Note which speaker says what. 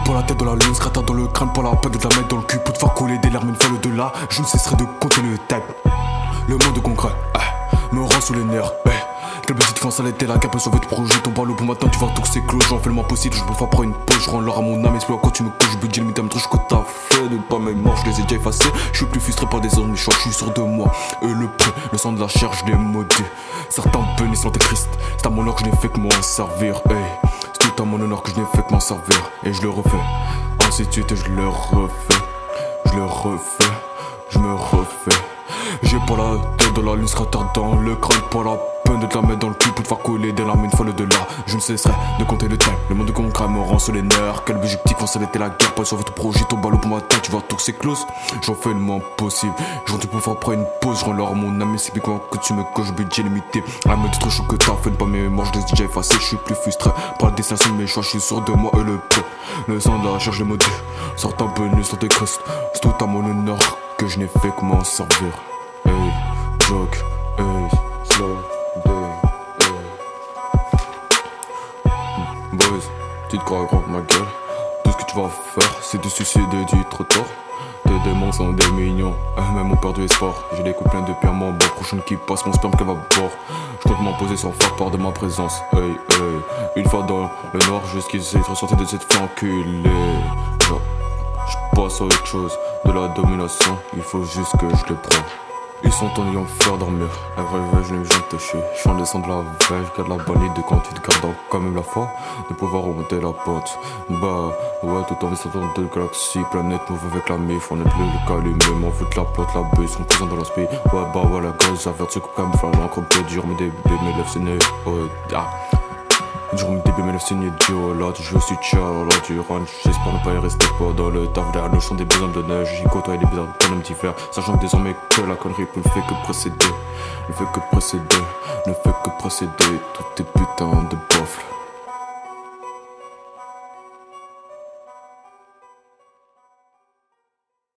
Speaker 1: pour la tête de la lune, scratter dans le crâne pour la peine de la mettre dans le cul. Pour te faire couler des larmes une fois le delà, je ne cesserai de compter le time. Le monde concret, me rend sous les nerfs, quelle petite fin ça l'était la cape sauver de projet. Ton ballot pour maintenant tu vas tout c'est clos. J'en fais le moins possible, je me fais prendre une pause. Je rends l'or à mon âme, esprit quand tu me couches. Je me dis limite à me trouver que t'as fait. De pas mes morts, je les ai déjà effacés. Je suis plus frustré par des hommes méchants, je suis sûr de moi. Le prix, le sang de la chair, je l'ai maudit. Certains bénissent l'antéchrist. C'est à mon honneur que je n'ai fait que m'en servir. C'est tout à mon honneur que je n'ai fait que m'en servir. Et je le refais, ainsi de suite et je le refais. Je le refais, je me refais. J'ai pas la tête de la lune, sera tard dans le crâne. Pas la peine de te la mettre dans le cul pour te faire couler des larmes une fois le delà. Je ne cesserai de compter le temps. Le monde concret me rend sur les nerfs. Quel objectif, quand ça l'était la guerre. Pas sauver ton projet, ton ballot pour ma tête. Tu vas tout c'est close. J'en fais le moins possible. J'en tu peux faire prendre une pause. Je rends l'or à mon âme. C'est quand que tu me coches, budget limité. La mode trop chaud que t'as fait. Pas mes morts, je les ai déjà effacés. Je suis plus frustré par la destination de mes choix. Je suis sûr de moi et le peu. Le sang de la charge les maudits. Sort un peu nu sur tes crustes. C'est tout à mon honneur que je n'ai fait que m'en servir. Joke, slow day, Boys, tu te crois grand ma gueule. Tout ce que tu vas faire, c'est de suicider du trottoir. Tes démons sont des mignons, même ont perdu espoir. J'ai des coups pleins de pierres, bon prochaine qui passe, mon sperme qu'elle va boire. Je compte m'imposer sans faire part de ma présence. Une fois dans le noir, jusqu'ici, ressorti de cette fin enculée. Je passe à autre chose, de la domination, il faut juste que je les prends. Ils sont en ayant faire dormir. Un vrai veille, je n'ai besoin de toucher. Je suis en descend de la veille, je garde la banlieue de quand tu te gardes quand même la foi de pouvoir remonter la pente. Bah, ouais, tout en restant de galaxies, planète, move avec la mif. On est plus le calumet, m'en fout la plante, la buse, sont présents dans l'inspire. Ouais, bah, ouais, la gosse, averte ce coup camouflage, l'encre peu dur, mais des bébés, mes lèvres, c'est né. Oh, yeah. Je remets des bébés, mes lèvres, c'est né. Là, je suis Charlotte, tu rentres. J'espère ne pas y rester pas dans le taf. Derrière le champ des besoins de neige, j'y côtoie des besoins d'un homme divers. Sachant désormais que la connerie ne fait que précéder. Ne fait que précéder, ne fait que précéder. Tout est putain de boffle.